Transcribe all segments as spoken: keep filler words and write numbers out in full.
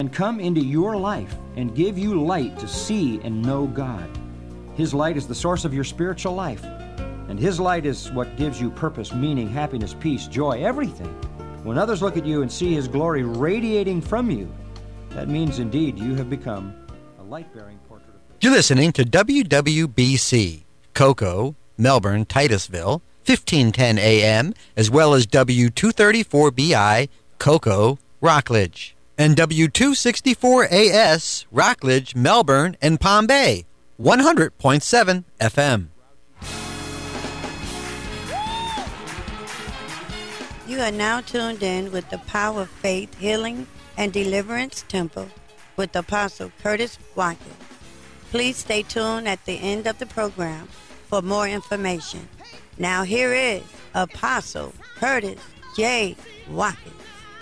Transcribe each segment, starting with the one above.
and come into your life and give you light to see and know God. His light is the source of your spiritual life, and His light is what gives you purpose, meaning, happiness, peace, joy, everything. When others look at you and see His glory radiating from you, that means indeed you have become a light-bearing portrait of God. You're listening to W W B C, Cocoa, Melbourne, Titusville, fifteen ten A M, as well as W two thirty-four B I, Cocoa, Rockledge, and W two sixty-four A S, Rockledge, Melbourne, and Palm Bay, one hundred point seven F M. You are now tuned in with the Power of Faith Healing and Deliverance Temple with Apostle Curtis Watkins. Please stay tuned at the end of the program for more information. Now here is Apostle Curtis J. Watkins.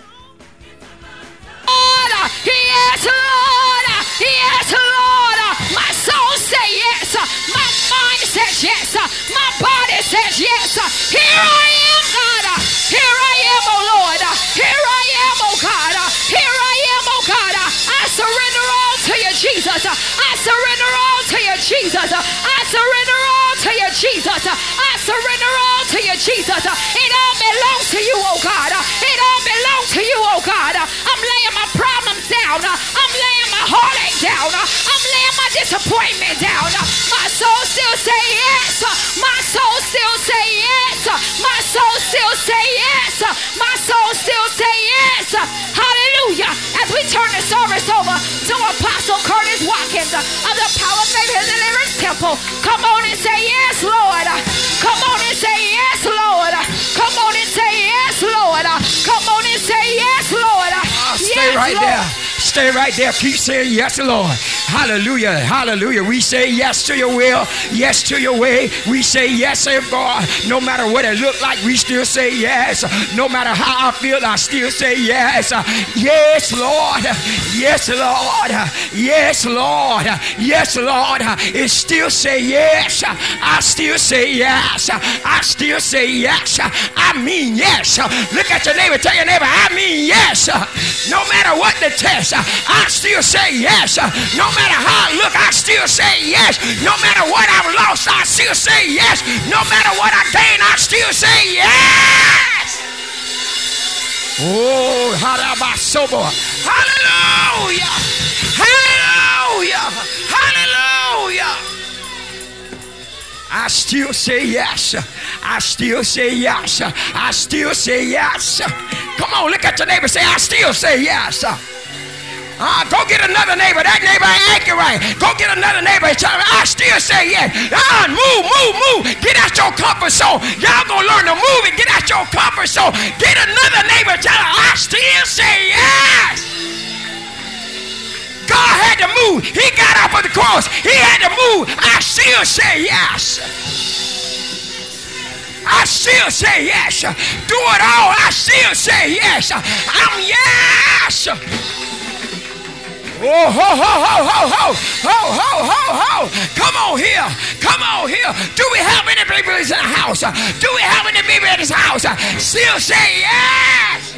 Lord, yes, Lord, yes, Lord. My soul says yes, my mind says yes, my body says yes. Here I am, God. Here I am, oh Lord. Here I am, oh God. Here I am, oh God. I surrender all to you, Jesus. I surrender all to you, Jesus. I surrender all to you, Jesus. I surrender all to you, Jesus. It all belongs to you, oh God. It all belongs to you, oh God. I'm laying my problems down. I'm laying my heartache down. I'm laying my disappointment down. My soul still say yes. My soul still say yes. My soul still say yes. My soul still say yes. Hallelujah. As we turn the service over to Apostle Curtis Watkins of the Power of Faith and Deliverance Temple. Come on and say yes, Lord. Come on and say yes, Lord. Come on and say yes, Lord. Come on and say yes, Lord. Oh, stay yes, right Lord. there. Stay right there. Keep saying yes, Lord. Hallelujah. Hallelujah. We say yes to your will. Yes to your way. We say yes, God. No matter what it look like, we still say yes. No matter how I feel, I still say yes. Yes, Lord. Yes, Lord. Yes, Lord. Yes, Lord. It still say yes. I still say yes. I still say yes. I mean yes. Look at your neighbor. Tell your neighbor, I mean yes. No matter what the test, I still say yes. No matter how I look, I still say yes. No matter what I've lost, I still say yes. No matter what I gain, I still say yes. Oh, hallelujah. Hallelujah. Hallelujah. Hallelujah. I still say yes. I still say yes. I still say yes. Come on, look at your neighbor and say, I still say yes. Uh, go get another neighbor. That neighbor ain't acting right. Go get another neighbor and tell him, I still say yes. Uh, move, move, move. Get out your comfort zone. Y'all gonna learn to move and get out your comfort zone. Get another neighbor and tell him, I still say yes. God had to move. He got up on the cross. He had to move. I still say yes. I still say yes. Do it all. I still say yes. I'm yes. Oh, ho, ho, ho, ho, ho, ho, ho, ho, ho. Come on here. Come on here. Do we have any people in the house? Do we have any people in this house? Still say yes.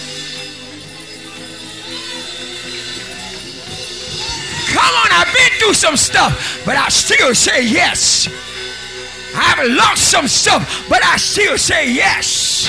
Come on, I've been through some stuff, but I still say yes. I've lost some stuff, but I still say yes.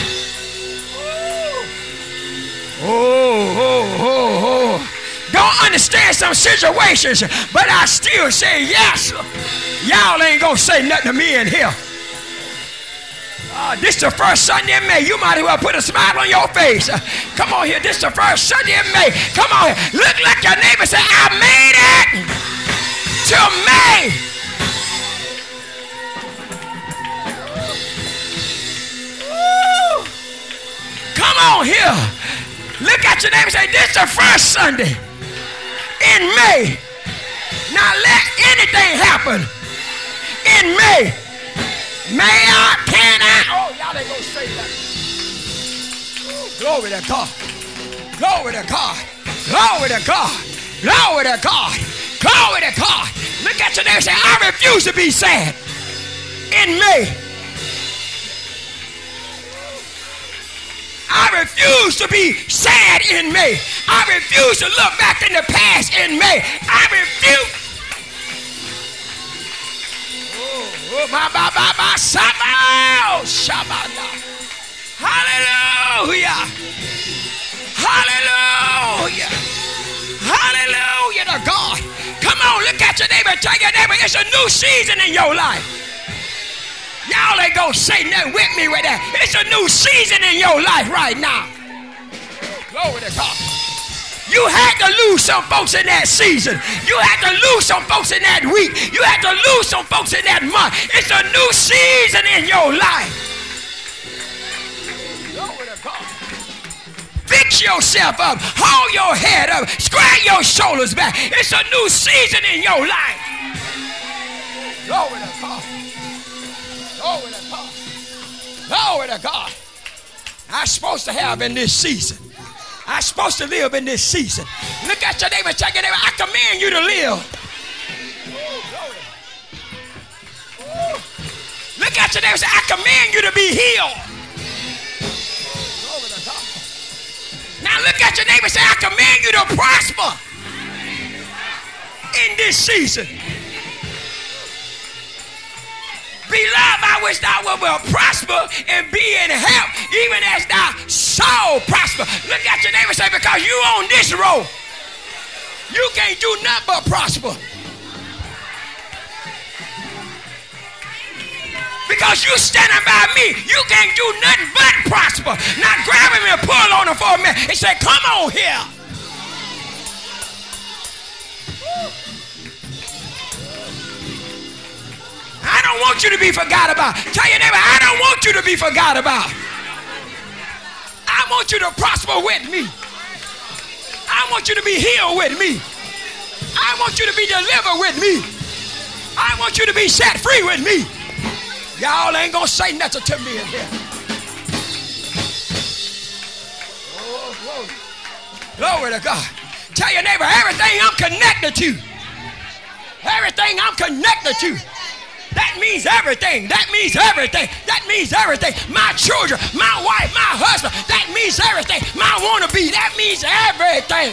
Oh, oh, oh, oh. Don't understand some situations, but I still say yes. Y'all ain't gonna say nothing to me in here. Uh, this is the first Sunday in May. You might as well put a smile on your face. Uh, come on here. This is the first Sunday in May. Come on here. Look like your neighbor say, I made it to May. Woo. Come on here. Look at your neighbor and say, this is the first Sunday in May. Now let anything happen in May. May I, can I? Oh, y'all ain't gonna say that. Glory to God. Glory to God. Glory to God. Glory to God. Glory to God. Look at your neighbor and say, I refuse to be sad in May. I I refuse to be sad in May. I refuse to look back in the past in May. I refuse. Oh, my, my, my, my, Shabbat. Shabbat. Hallelujah. Hallelujah. Hallelujah to God. Come on, look at your neighbor and tell your neighbor it's a new season in your life. Y'all ain't gonna say nothing with me with that. It's a new season in your life right now. Glory to God. You had to lose some folks in that season. You had to lose some folks in that week. You had to lose some folks in that month. It's a new season in your life. Glory to God. Fix yourself up. Hold your head up. Square your shoulders back. It's a new season in your life. Glory to God. Glory to God. Glory to God. I'm supposed to have in this season. I'm supposed to live in this season. Look at your neighbor, check your neighbor. I command you to live. Look at your neighbor, say, I command you to be healed. Now look at your neighbor and say, I command you to prosper in this season. Beloved, I wish thou wilt prosper and be in health, even as thy soul prosper. Look at your neighbor and say, because you on this road, you can't do nothing but prosper. Because you standing by me, you can't do nothing but prosper. Now grab him and pull on him for a minute and say, come on here. I don't want you to be forgot about. Tell your neighbor, I don't want you to be forgot about. I want you to prosper with me. I want you to be healed with me. I want you to be delivered with me. I want you to be set free with me. Y'all ain't gonna say nothing to me in here. Oh, glory. Glory to God. Tell your neighbor, everything I'm connected to. Everything I'm connected to. That means everything. That means everything. That means everything. My children, my wife, my husband. That means everything. My wannabe. That means everything.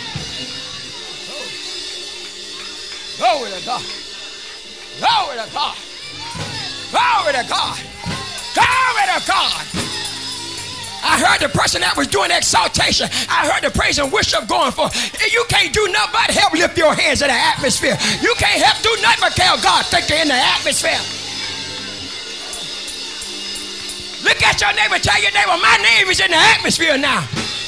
Glory to God. Glory to God. Glory to God. Glory to God. I heard the person that was doing exaltation. I heard the praise and worship going for. You can't do nothing but help lift your hands in the atmosphere. You can't help do nothing but tell God, thank you in the atmosphere. Look at your neighbor, tell your neighbor, my name is in the atmosphere now.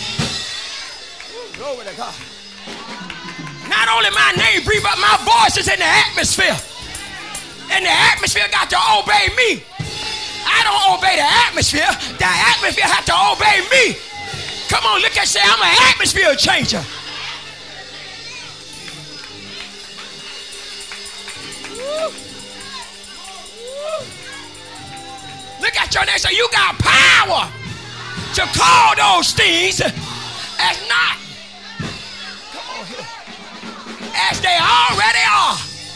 Glory to God. Not only my name, breathe, but my voice is in the atmosphere. And the atmosphere got to obey me. I don't obey the atmosphere. The atmosphere has to obey me. Come on, look and say, I'm an atmosphere changer. Woo. Woo. Look at your neighbor and say, you got power to call those things as not. Come on here. As they already are.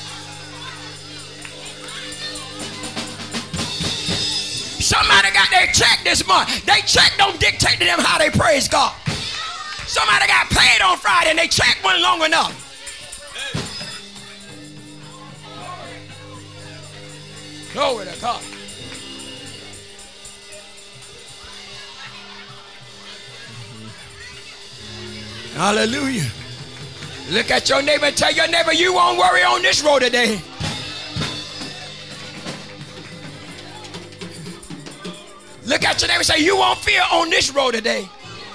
Somebody got their check this month. They check don't dictate to them how they praise God. Somebody got paid on Friday and they check wasn't long enough. Glory to God. Hallelujah. Look at your neighbor and tell your neighbor you won't worry on this road today. Look at your neighbor and say, you won't fear on this road today.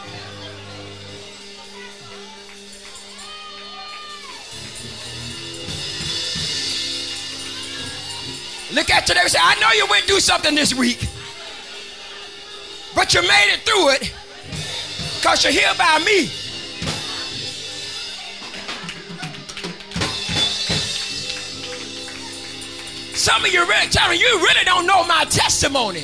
Look at your neighbor and say, I know you went through something this week, but you made it through it because you're here by me. Some of you really tell me you really don't know my testimony.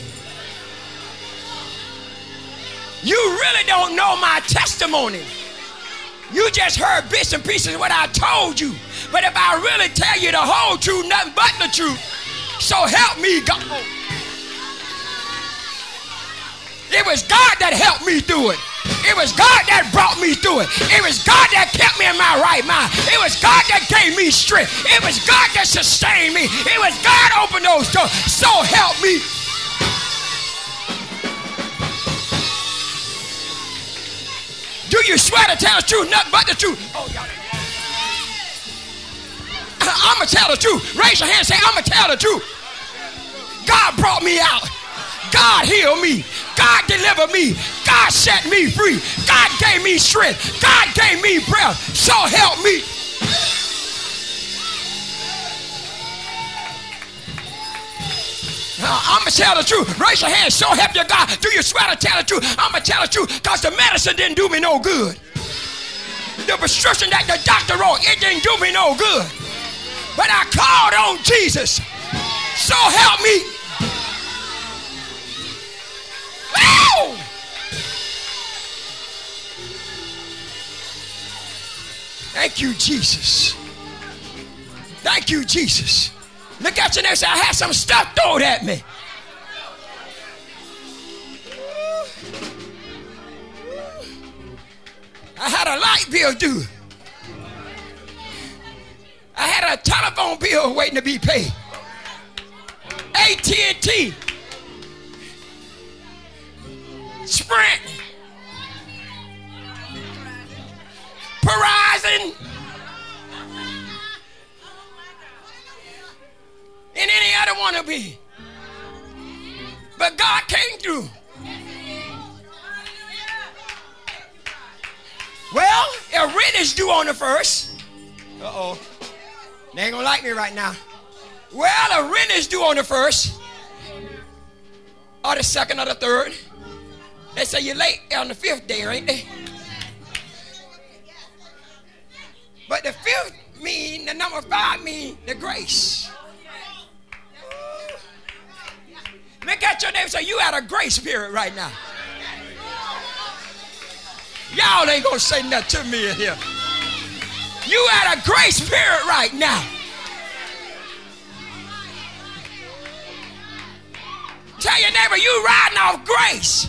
You really don't know my testimony. You just heard bits and pieces of what I told you. But if I really tell you the whole truth, nothing but the truth, so help me God. It was God that helped me through it. It was God that brought me through it. It was God that kept me in my right mind. It was God that gave me strength. It was God that sustained me. It was God opened those doors. So help me. Do you swear to tell the truth? Nothing but the truth. Oh, y'all. I'm going to tell the truth. Raise your hand and say, I'm going to tell the truth. God brought me out. God healed me. God delivered me. God set me free. God gave me strength. God gave me breath. So help me. Now, I'm going to tell the truth. Raise your hand. So help you, God. Do you swear to tell the truth? I'm going to tell the truth because the medicine didn't do me no good. The prescription that the doctor wrote, it didn't do me no good. But I called on Jesus. So help me. Oh! Thank you, Jesus. Thank you, Jesus. Look at your neighbor and say, I had some stuff thrown at me. I had a light bill due. I had a telephone bill waiting to be paid. A T and T. Sprint. Verizon. And any other one to be. But God came through. Well, if rent is due on the first. Uh-oh. They ain't gonna like me right now. Well, the rent is due on the first. Or the second or the third. They say you're late on the fifth day, ain't they? But the fifth mean, the number five mean the grace. Look at your neighbor and say, you had a grace period right now. Y'all ain't gonna say nothing to me in here. You had a grace period right now. Tell your neighbor, you riding off grace.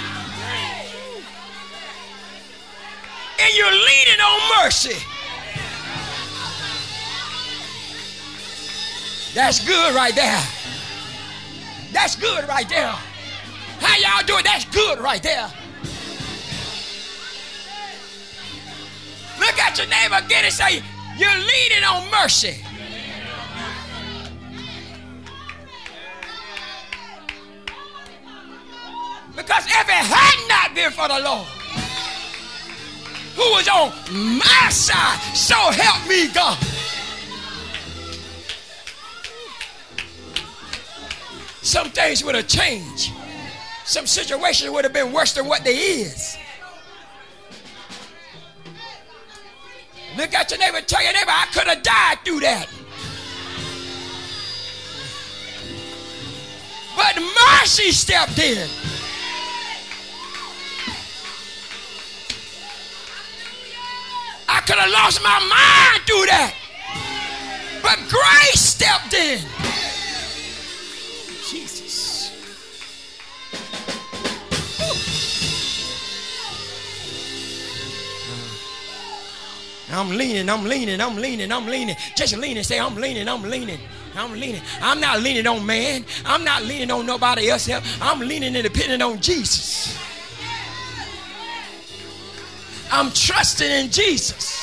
And you're leaning on mercy. That's good right there. That's good right there. How y'all doing? That's good right there. Look at your neighbor again and say, you're leaning on mercy. Because if it had not been for the Lord, who was on my side, so help me God. Some things would have changed. Some situations would have been worse than what they is. Look at your neighbor and tell your neighbor, I could have died through that. But mercy stepped in. I could have lost my mind through that. But grace stepped in. Jesus. I'm leaning, I'm leaning, I'm leaning, I'm leaning. Just leaning, say, I'm leaning, I'm leaning. I'm leaning. I'm not leaning on man. I'm not leaning on nobody else. I'm leaning and depending on Jesus. I'm trusting in Jesus.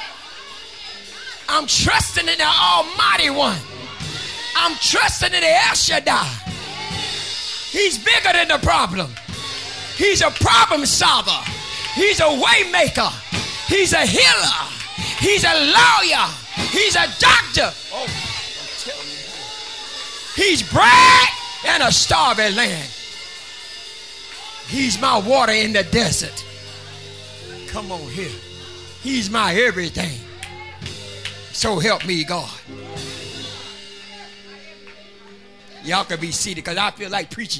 I'm trusting in the Almighty One. I'm trusting in the El Shaddai. He's bigger than the problem. He's a problem solver. He's a way maker. He's a healer. He's a lawyer. He's a doctor. Oh, don't tell me. He's bread in a starving land. He's my water in the desert. Come on here. He's my everything. So help me, God. Y'all can be seated because I feel like preaching.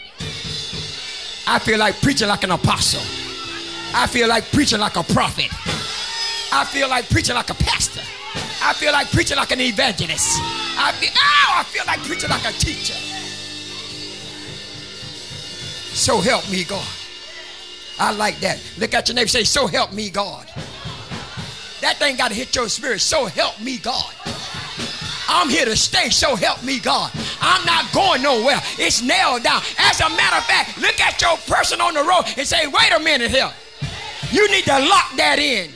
I feel like preaching like an apostle. I feel like preaching like a prophet. I feel like preaching like a pastor. I feel like preaching like an evangelist. I feel, oh, I feel like preaching like a teacher. So help me, God. I like that. Look at your neighbor, say, so help me, God. That thing got to hit your spirit. So help me, God. I'm here to stay. So help me, God. I'm not going nowhere. It's nailed down. As a matter of fact, look at your person on the road and say, wait a minute here. You need to lock that in.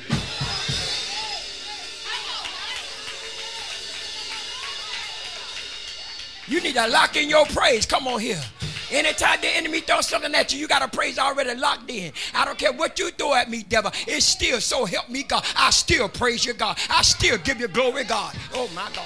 You need to lock in your praise. Come on here. Anytime the enemy throws something at you, you got a praise already locked in. I don't care what you throw at me, devil. It's still so help me, God. I still praise you, God. I still give you glory, God. Oh, my God.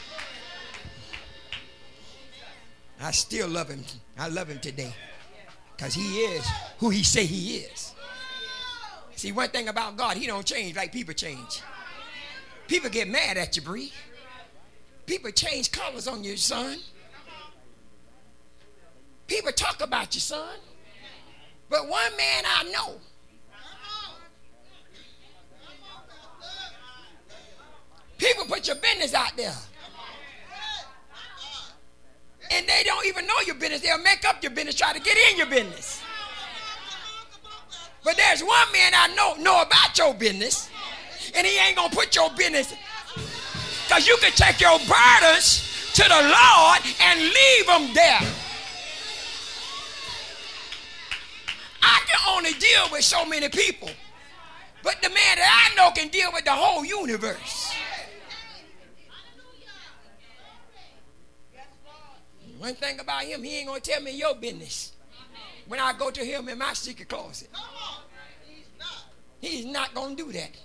I still love him. I love him today because he is who he say he is. See, one thing about God, he don't change like people change. People get mad at you, Bree. People change colors on you, son. People talk about you, son. But one man I know, people put your business out there. And they don't even know your business. They'll make up your business, try to get in your business. But there's one man I know know about your business, and he ain't going to put your business, because you can take your burdens to the Lord and leave them there. I can only deal with so many people, but the man that I know can deal with the whole universe. One thing about him, he ain't going to tell me your business when I go to him in my secret closet. He's not going to do that.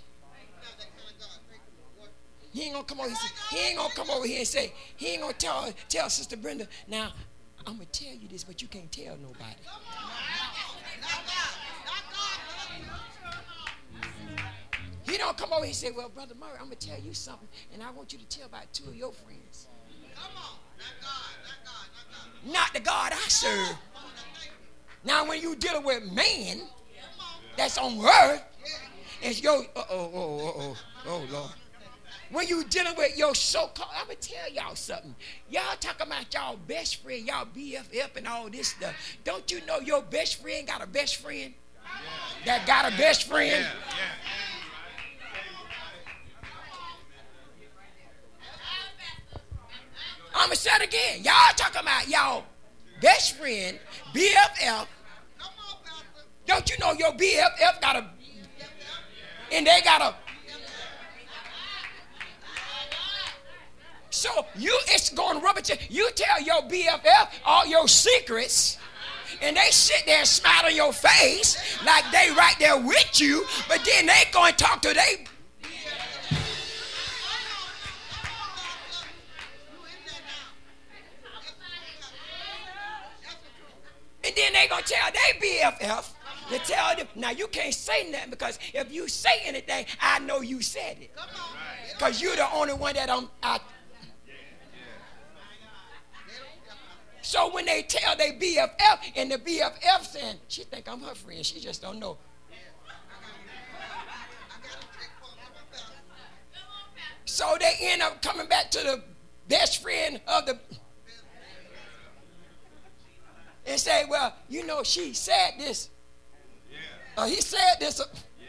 He ain't going to come over here, he ain't going to come over here and say, he ain't going to tell, tell Sister Brenda, now, I'm going to tell you this, but you can't tell nobody. He don't come over here and say, well, Brother Murray, I'm going to tell you something, and I want you to tell about two of your friends. Come on. Not the God I serve. Now, when you dealing with man that's on earth, it's your, uh-oh, oh, oh, oh, oh, Lord. When you dealing with your so-called, I'm going to tell y'all something. Y'all talking about y'all best friend, y'all B F F and all this stuff. Don't you know your best friend got a best friend? That got a best friend? I'm going to say it again. Y'all talking about y'all best friend, B F F. Don't you know your B F F got a, and they got a, so you, it's going to rub it. You tell your B F F all your secrets, and they sit there and smile on your face like they right there with you, but then they go and talk to they. And then they gonna tell they B F F to tell them. Now you can't say nothing, because if you say anything, I know you said it. Because you're the only one that I'm. I, so when they tell they B F F, and the B F F saying, she think I'm her friend, she just don't know. So they end up coming back to the best friend of the. And say, well, you know, she said this. Yeah. Uh, he said this. Uh, yeah.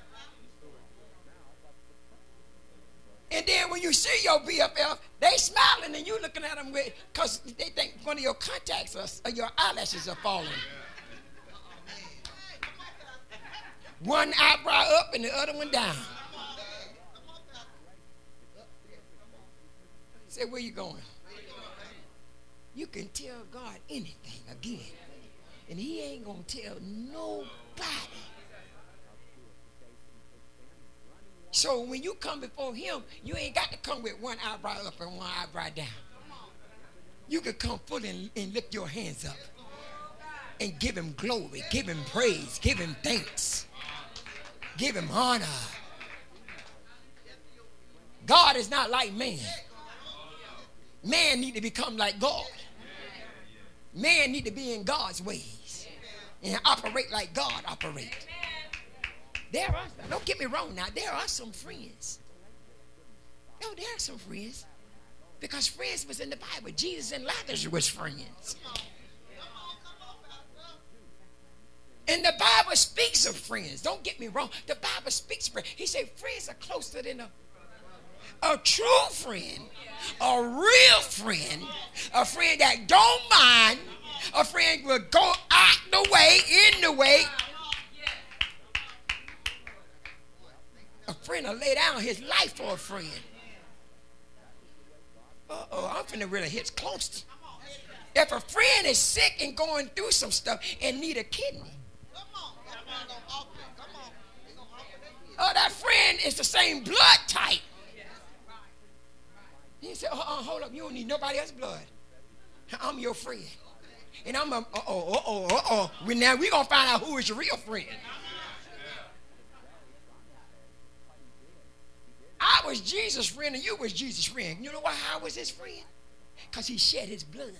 And then when you see your B F F, they smiling and you looking at them with, because they think one of your contacts are, or your eyelashes are falling. Yeah. One eyebrow up and the other one down. Say, where you going? You can tell God anything again, and he ain't going to tell nobody. So when you come before him, you ain't got to come with one eyebrow up and one eyebrow down. You can come full and, and lift your hands up and give him glory, give him praise, give him thanks, give him honor. God is not like man. Man need to become like God. Man need to be in God's ways and operate like God operates. There are, don't get me wrong now, there are some friends. No, there are some friends. Because friends was in the Bible. Jesus and Lazarus was friends. And the Bible speaks of friends. Don't get me wrong. The Bible speaks of friends. He said friends are closer than a, a true friend, a real friend, a friend that don't mind, a friend will go out the way, in the way. A friend will lay down his life for a friend. Uh-oh, I'm finna really hit close. If a friend is sick and going through some stuff and need a kidney, oh, that friend is the same blood type. He said, uh-uh, hold up, you don't need nobody else's blood. I'm your friend. And I'm a, uh-oh, uh-oh, uh-oh. We, now we're going to find out who is your real friend. I was Jesus' friend and you was Jesus' friend. You know why I was his friend? Because he shed his blood.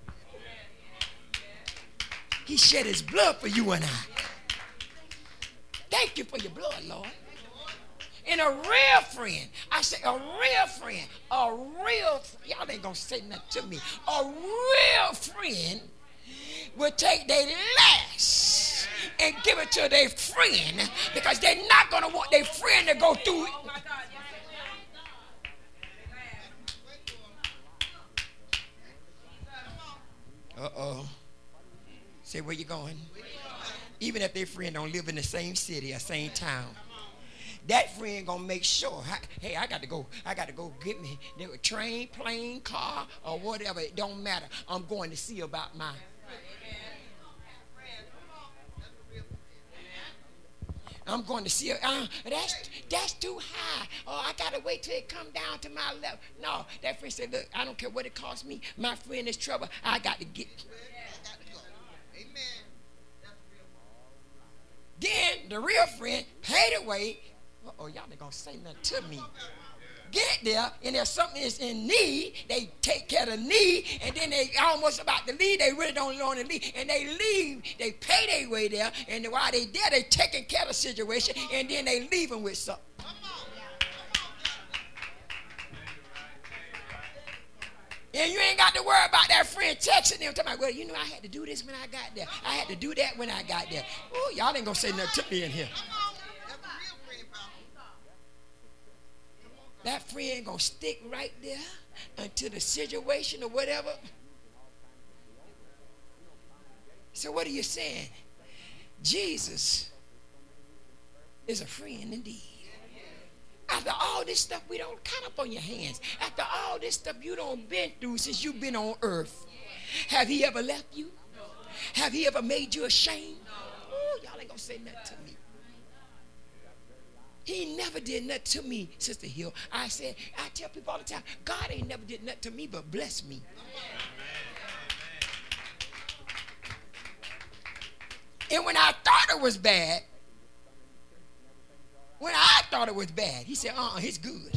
He shed his blood for you and I. Thank you for your blood, Lord. And a real friend, I say a real friend, a real, y'all ain't gonna say nothing to me. A real friend will take their last and give it to their friend because they're not gonna want their friend to go through it. Uh-oh. Say, where you going? Even if their friend don't live in the same city or same town, that friend gonna make sure, hey, I got to go, I got to go get me a train, plane, car, or whatever. It don't matter. I'm going to see about my. I'm going to see it. Uh, that's that's too high. Oh, I gotta wait till it come down to my level. No, that friend said, look, I don't care what it costs me. My friend is trouble. I got to get. Then the real friend paid away. Uh-oh, y'all ain't gonna say nothing to me. Get there, and there's something that's in need. They take care of the need, and then they almost about to leave. They really don't want to leave, and they leave. They pay their way there, and while they there, they taking care of the situation, and then they leave them with something. And you ain't got to worry about that friend texting them. Talking about, well, you know, I had to do this when I got there. I had to do that when I got there. Oh, y'all ain't gonna say nothing to me in here. That friend gonna stick right there until the situation or whatever. So what are you saying? Jesus is a friend indeed. After all this stuff, we don't count up on your hands. After all this stuff you don't been through since you've been on earth, have he ever left you? Have he ever made you ashamed? Oh, y'all ain't gonna say nothing to me. He never did nothing to me, Sister Hill. I said, I tell people all the time, God ain't never did nothing to me but bless me. And when I thought it was bad, when I thought it was bad, he said, uh-uh, it's good.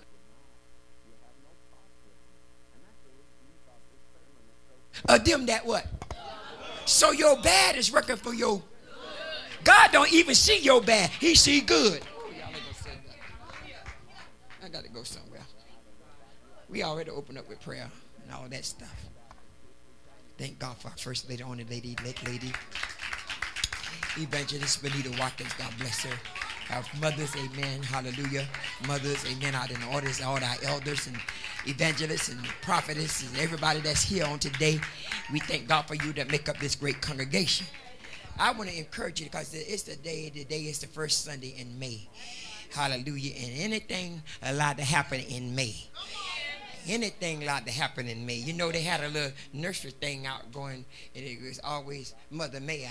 Uh, them that what? So your bad is working for your. God don't even see your bad. He see good. I got to go somewhere. We already opened up with prayer and all that stuff. Thank God for our first lady, only lady, late lady, Evangelist Benita Watkins. God bless her. Our mothers, amen, hallelujah. Mothers, amen, out in the orders, all our elders and evangelists and prophetess and everybody that's here on today. We thank God for you that make up this great congregation. I want to encourage you because it's the day, today is the first Sunday in May. Hallelujah. And anything allowed to happen in May. Anything allowed to happen in May. You know, they had a little nursery thing out going, and it was always Mother May I.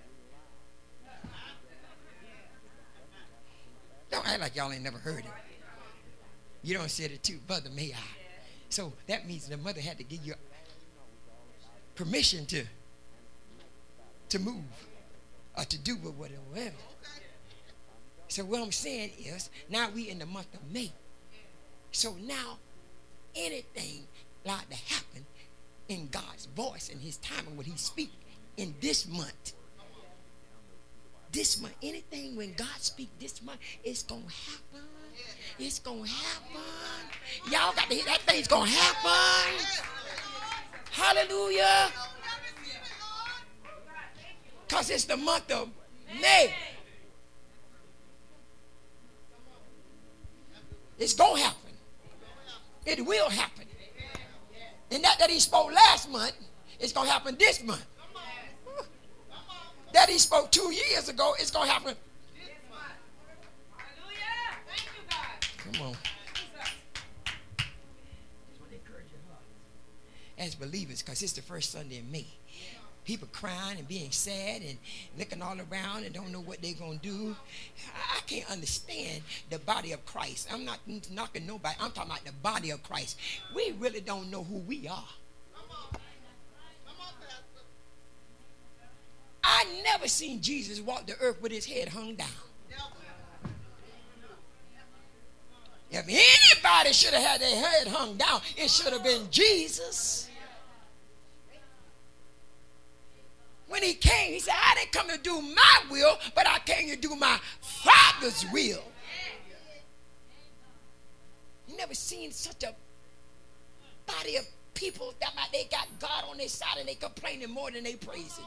Don't act like y'all ain't never heard it. You don't say it too, Mother May I. So that means the mother had to give you permission to, to move or to do whatever. So what I'm saying is, now we in the month of May. So now, anything like to happen in God's voice and his timing when he speaks in this month. This month, anything when God speaks this month, it's going to happen. It's going to happen. Y'all got to hear that thing's going to happen. Hallelujah. Because it's the month of May. It's going to happen. It will happen. And that that he spoke last month, it's going to happen this month. That he spoke two years ago, it's going to happen. Come on. As believers, because it's the first Sunday in May. People crying and being sad and looking all around and don't know what they're going to do. I can't understand the body of Christ. I'm not knocking nobody. I'm talking about the body of Christ. We really don't know who we are. I never seen Jesus walk the earth with his head hung down. If anybody should have had their head hung down, it should have been Jesus. When he came, he said, I didn't come to do my will, but I came to do my Father's will. You never seen such a body of people that might they got God on their side and they complaining more than they praising.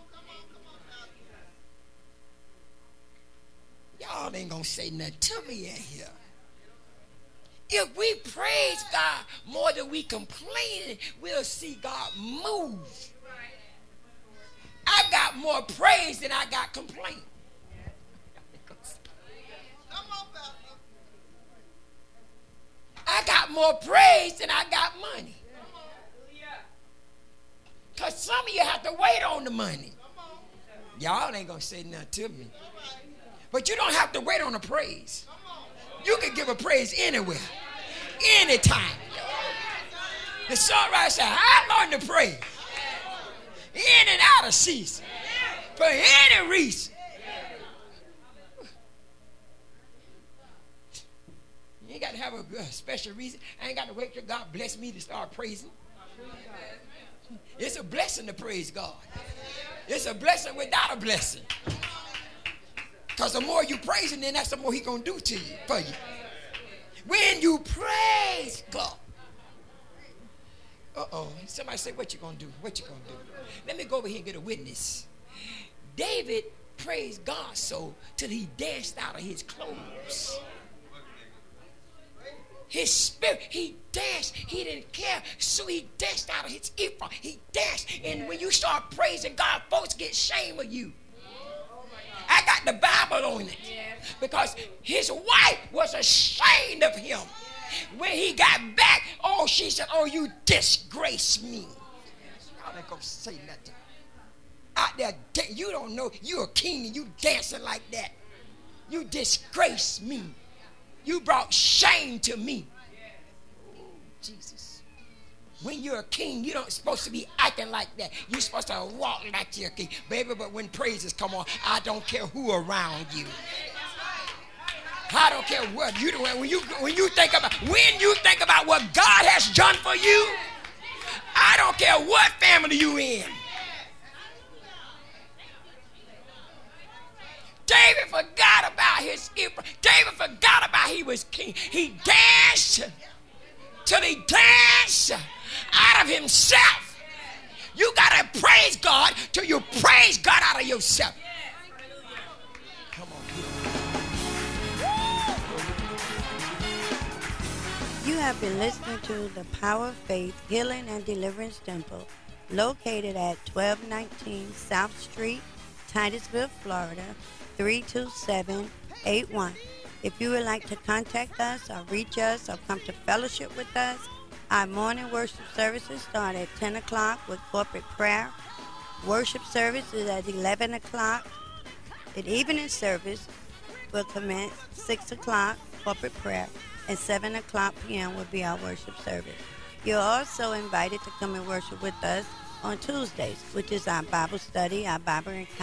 Y'all ain't gonna say nothing to me in here. If we praise God more than we complain, we'll see God move. I got more praise than I got complaint. I got more praise than I got money. Because some of you have to wait on the money. Y'all ain't going to say nothing to me. But you don't have to wait on the praise. You can give a praise anywhere, anytime. The songwriter said, I learned to pray in and out of season for any reason. You ain't got to have a, a special reason. I ain't got to wait till God bless me to start praising. It's a blessing to praise God. It's a blessing without a blessing. Because the more you praise him, then that's the more he's going to do to you, for you. When you praise God. Uh-oh. Somebody say, what you going to do? What you going to do? Let me go over here and get a witness. David praised God so till he danced out of his clothes. His spirit, he danced. He didn't care. So he danced out of his ephod. He danced. And when you start praising God, folks get shame of you. I got the Bible on it. Because his wife was ashamed of him. When he got back, oh, she said, oh, you disgrace me. Y'all ain't gonna say nothing. Out there, you don't know, you're a king and you dancing like that. You disgrace me. You brought shame to me. Oh, Jesus. When you're a king, you don't supposed to be acting like that. You're supposed to walk like you're a king. Baby, but when praises come on, I don't care who around you. I don't care what you do. When you when you think about when you think about what God has done for you, I don't care what family you in. David forgot about his David forgot about he was king. He danced till he danced out of himself. You gotta praise God till you praise God out of yourself. Come on. You have been listening to the Power of Faith Healing and Deliverance Temple, located at twelve nineteen South Street, Titusville, Florida, three two seven eight one. If you would like to contact us or reach us or come to fellowship with us, our morning worship services start at ten o'clock with corporate prayer. Worship service is at eleven o'clock. The evening service will commence six o'clock, corporate prayer, and seven o'clock p.m. will be our worship service. You're also invited to come and worship with us on Tuesdays, which is our Bible study, our Bible encounter.